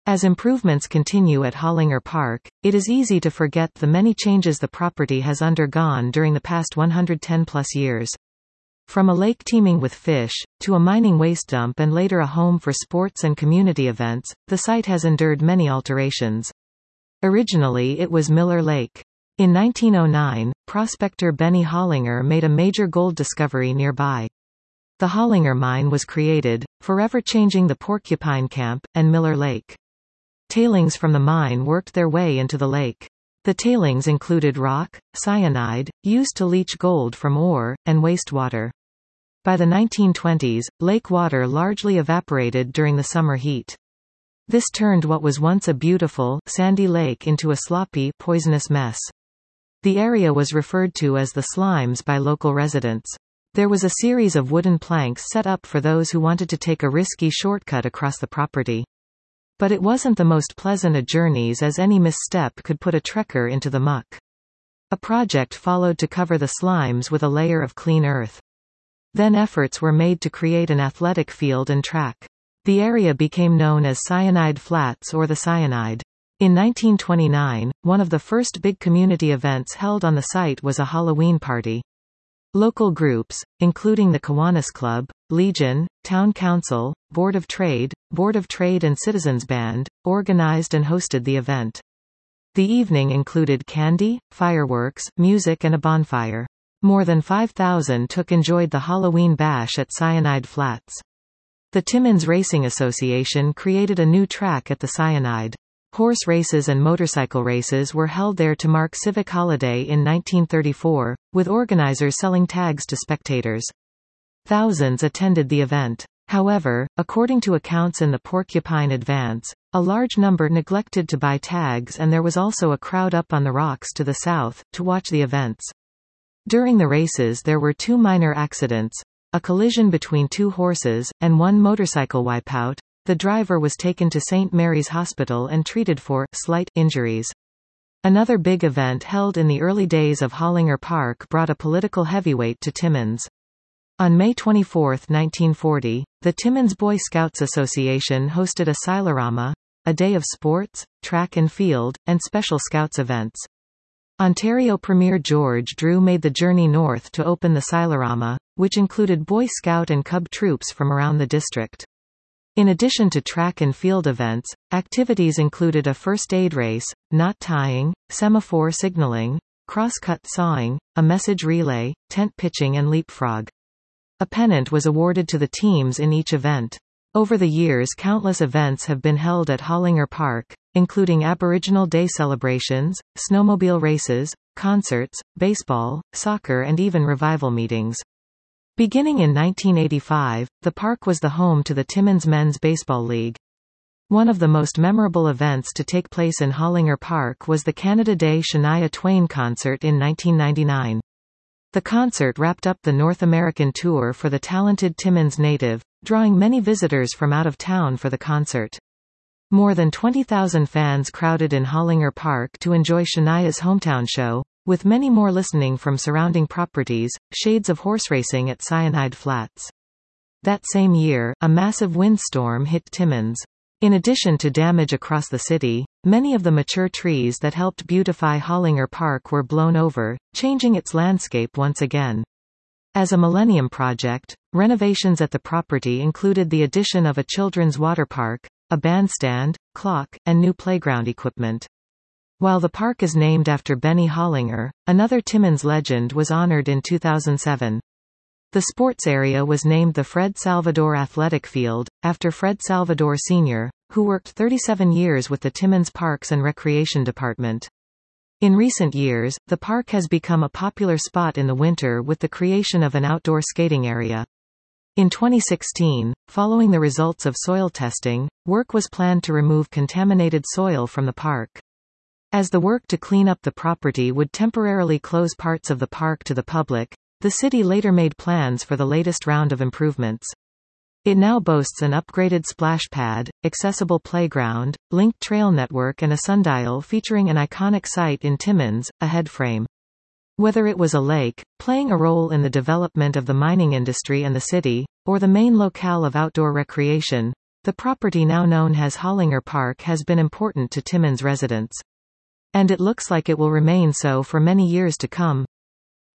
As improvements continue at Hollinger Park, it is easy to forget the many changes the property has undergone during the past 110-plus years. From a lake teeming with fish, to a mining waste dump and later a home for sports and community events, the site has endured many alterations. Originally it was Miller Lake. In 1909, prospector Benny Hollinger made a major gold discovery nearby. The Hollinger Mine was created, forever changing the Porcupine Camp, and Miller Lake. Tailings from the mine worked their way into the lake. The tailings included rock, cyanide, used to leach gold from ore, and wastewater. By the 1920s, lake water largely evaporated during the summer heat. This turned what was once a beautiful, sandy lake into a sloppy, poisonous mess. The area was referred to as the Slimes by local residents. There was a series of wooden planks set up for those who wanted to take a risky shortcut across the property. But it wasn't the most pleasant of journeys, as any misstep could put a trekker into the muck. A project followed to cover the Slimes with a layer of clean earth. Then efforts were made to create an athletic field and track. The area became known as Cyanide Flats or the Cyanide. In 1929, one of the first big community events held on the site was a Halloween party. Local groups, including the Kiwanis Club, Legion, Town Council, Board of Trade and Citizens Band, organized and hosted the event. The evening included candy, fireworks, music and a bonfire. More than 5,000 enjoyed the Halloween bash at Cyanide Flats. The Timmins Racing Association created a new track at the Cyanide. Horse races and motorcycle races were held there to mark civic holiday in 1934, with organizers selling tags to spectators. Thousands attended the event. However, according to accounts in the Porcupine Advance, a large number neglected to buy tags, and there was also a crowd up on the rocks to the south, to watch the events. During the races there were 2 minor accidents, a collision between 2 horses, and 1 motorcycle wipeout. The driver was taken to St. Mary's Hospital and treated for slight injuries. Another big event held in the early days of Hollinger Park brought a political heavyweight to Timmins. On May 24, 1940, the Timmins Boy Scouts Association hosted a Silorama, a day of sports, track and field, and special Scouts events. Ontario Premier George Drew made the journey north to open the Silorama, which included Boy Scout and Cub troops from around the district. In addition to track and field events, activities included a first aid race, knot tying, semaphore signaling, cross-cut sawing, a message relay, tent pitching and leapfrog. A pennant was awarded to the teams in each event. Over the years countless events have been held at Hollinger Park, including Aboriginal Day celebrations, snowmobile races, concerts, baseball, soccer and even revival meetings. Beginning in 1985, the park was the home to the Timmins Men's Baseball League. One of the most memorable events to take place in Hollinger Park was the Canada Day Shania Twain concert in 1999. The concert wrapped up the North American tour for the talented Timmins native, drawing many visitors from out of town for the concert. More than 20,000 fans crowded in Hollinger Park to enjoy Shania's hometown show, with many more listening from surrounding properties. Shades of horse racing at Cyanide Flats. That same year, a massive windstorm hit Timmins. In addition to damage across the city, many of the mature trees that helped beautify Hollinger Park were blown over, changing its landscape once again. As a Millennium Project, renovations at the property included the addition of a children's water park, a bandstand, clock, and new playground equipment. While the park is named after Benny Hollinger, another Timmins legend was honored in 2007. The sports area was named the Fred Salvador Athletic Field, after Fred Salvador Sr., who worked 37 years with the Timmins Parks and Recreation Department. In recent years, the park has become a popular spot in the winter with the creation of an outdoor skating area. In 2016, following the results of soil testing, work was planned to remove contaminated soil from the park. As the work to clean up the property would temporarily close parts of the park to the public, the city later made plans for the latest round of improvements. It now boasts an upgraded splash pad, accessible playground, linked trail network and a sundial featuring an iconic site in Timmins, a headframe. Whether it was a lake, playing a role in the development of the mining industry and the city, or the main locale of outdoor recreation, The property now known as Hollinger Park has been important to Timmins residents. And it looks like it will remain so for many years to come.